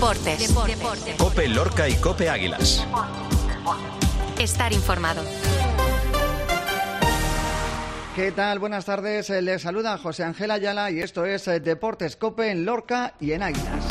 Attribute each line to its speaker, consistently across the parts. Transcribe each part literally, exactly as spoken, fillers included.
Speaker 1: Deportes. Deportes.
Speaker 2: COPE Lorca y COPE Águilas.
Speaker 1: Estar informado.
Speaker 3: ¿Qué tal? Buenas tardes. Les saluda José Ángel Ayala y esto es Deportes COPE en Lorca y en Águilas.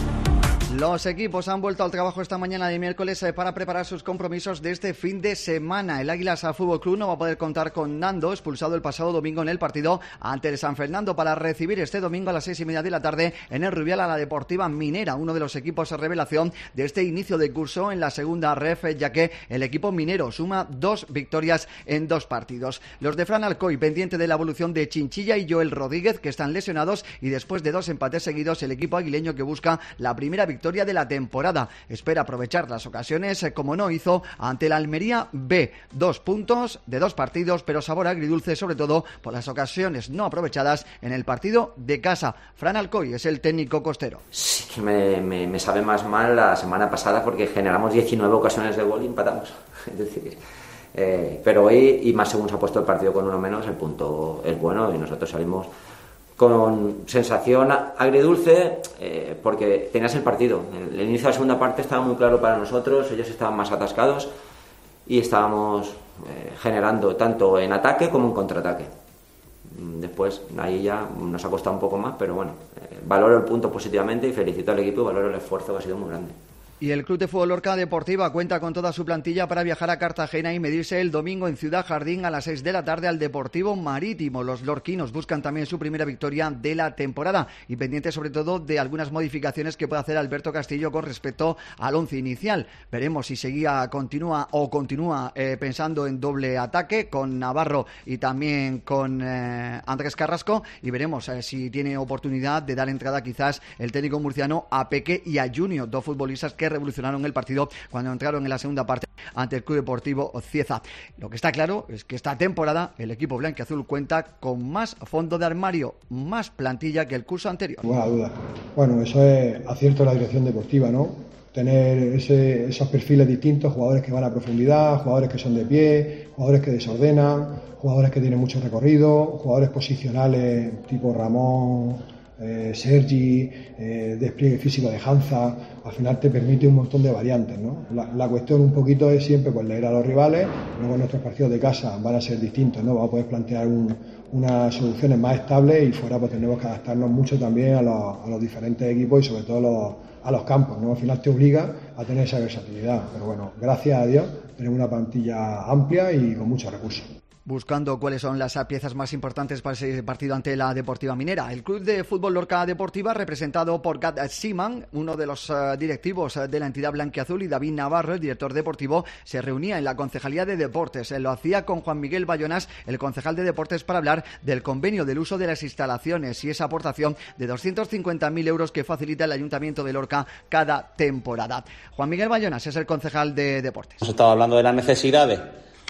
Speaker 3: Los equipos han vuelto al trabajo esta mañana de miércoles para preparar sus compromisos de este fin de semana. El Águilas Fútbol Club no va a poder contar con Nando, expulsado el pasado domingo en el partido ante el San Fernando, para recibir este domingo a las seis y media de la tarde en el Rubial a la Deportiva Minera, uno de los equipos revelación de este inicio de curso en la segunda ref, ya que el equipo minero suma dos victorias en dos partidos. Los de Fran Alcoy, pendiente de la evolución de Chinchilla y Joel Rodríguez, que están lesionados, y después de dos empates seguidos, el equipo aguileño, que busca la primera victoria de la temporada, espera aprovechar las ocasiones como no hizo ante el Almería B. Dos puntos de dos partidos, pero sabor agridulce, sobre todo por las ocasiones no aprovechadas en el partido de casa. Fran Alcoy es el técnico costero.
Speaker 4: Sí, que me, me, me sabe más mal la semana pasada porque generamos diecinueve ocasiones de gol y empatamos. Es decir, eh, pero hoy, y más según se ha puesto el partido con uno menos, el punto es bueno y nosotros salimos con sensación agridulce eh, porque tenías el partido. El, el inicio de la segunda parte estaba muy claro para nosotros, ellos estaban más atascados y estábamos eh, generando tanto en ataque como en contraataque. Después ahí ya nos ha costado un poco más, pero bueno, eh, valoro el punto positivamente y felicito al equipo y valoro el esfuerzo que ha sido muy grande.
Speaker 3: Y el Club de Fútbol Lorca Deportiva cuenta con toda su plantilla para viajar a Cartagena y medirse el domingo en Ciudad Jardín a las seis de la tarde al Deportivo Marítimo. Los lorquinos buscan también su primera victoria de la temporada y pendientes sobre todo de algunas modificaciones que puede hacer Alberto Castillo con respecto al once inicial. Veremos si seguía, continúa o continúa eh, pensando en doble ataque con Navarro y también con eh, Andrés Carrasco, y veremos eh, si tiene oportunidad de dar entrada quizás el técnico murciano a Peque y a Junior, dos futbolistas que revolucionaron el partido cuando entraron en la segunda parte ante el Club Deportivo Cieza. Lo que está claro es que esta temporada el equipo blanquiazul cuenta con más fondo de armario, más plantilla que el curso anterior.
Speaker 5: Buena duda. Bueno, eso es acierto de la dirección deportiva, ¿no? Tener ese, esos perfiles distintos, jugadores que van a profundidad, jugadores que son de pie, jugadores que desordenan, jugadores que tienen mucho recorrido, jugadores posicionales tipo Ramón, Eh, Sergi, eh, despliegue físico de Hanza. Al final te permite un montón de variantes, ¿no? La, la cuestión un poquito es siempre pues leer a los rivales. Luego nuestros partidos de casa van a ser distintos, ¿no? Vamos a poder plantear un, unas soluciones más estables y fuera pues tenemos que adaptarnos mucho también a los, a los diferentes equipos y sobre todo a los, a los campos, ¿no? Al final te obliga a tener esa versatilidad, pero bueno, gracias a Dios tenemos una plantilla amplia y con muchos recursos.
Speaker 3: Buscando cuáles son las piezas más importantes para ese partido ante la Deportiva Minera. El Club de Fútbol Lorca Deportiva, representado por Gad Siman, uno de los uh, directivos uh, de la entidad blanquiazul, y David Navarro, el director deportivo, se reunía en la Concejalía de Deportes. Eh, lo hacía con Juan Miguel Bayonas, el concejal de Deportes, para hablar del convenio del uso de las instalaciones y esa aportación de doscientos cincuenta mil euros que facilita el Ayuntamiento de Lorca cada temporada. Juan Miguel Bayonas es el concejal de Deportes.
Speaker 6: Hemos estado hablando de las necesidades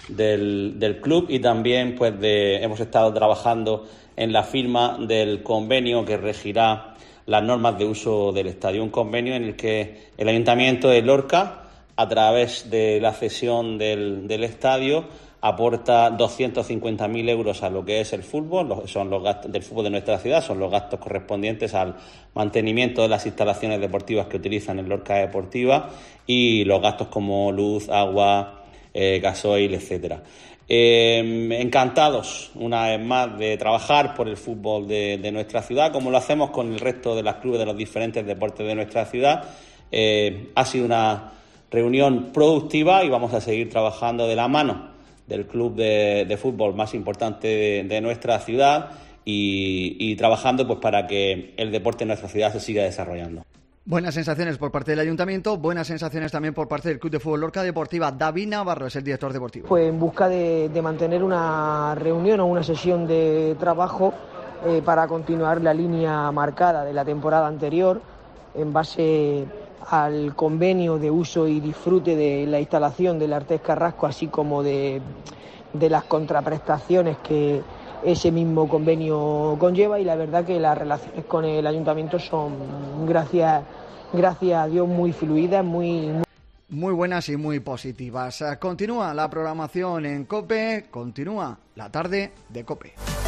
Speaker 6: Del, del club y también pues de, hemos estado trabajando en la firma del convenio que regirá las normas de uso del estadio, un convenio en el que el Ayuntamiento de Lorca, a través de la cesión del, del estadio, aporta doscientos cincuenta mil euros a lo que es el fútbol, los, son los gastos del fútbol de nuestra ciudad, son los gastos correspondientes al mantenimiento de las instalaciones deportivas que utilizan en Lorca Deportiva y los gastos como luz, agua, Eh, gasoil, etcétera. Eh, encantados una vez más de trabajar por el fútbol de, de nuestra ciudad, como lo hacemos con el resto de los clubes de los diferentes deportes de nuestra ciudad. Eh, ha sido una reunión productiva y vamos a seguir trabajando de la mano del club de, de fútbol más importante de, de nuestra ciudad y, y trabajando pues para que el deporte en nuestra ciudad se siga desarrollando.
Speaker 3: Buenas sensaciones por parte del Ayuntamiento, buenas sensaciones también por parte del Club de Fútbol Lorca Deportiva. David Navarro es el director deportivo.
Speaker 7: Pues en busca de, de mantener una reunión o una sesión de trabajo eh, para continuar la línea marcada de la temporada anterior en base al convenio de uso y disfrute de la instalación del Artés Carrasco, así como de, de las contraprestaciones que ese mismo convenio conlleva, y la verdad que las relaciones con el Ayuntamiento son, gracias, gracias a Dios, muy fluidas, muy, muy...
Speaker 3: muy buenas y muy positivas. Continúa la programación en COPE, continúa la tarde de COPE.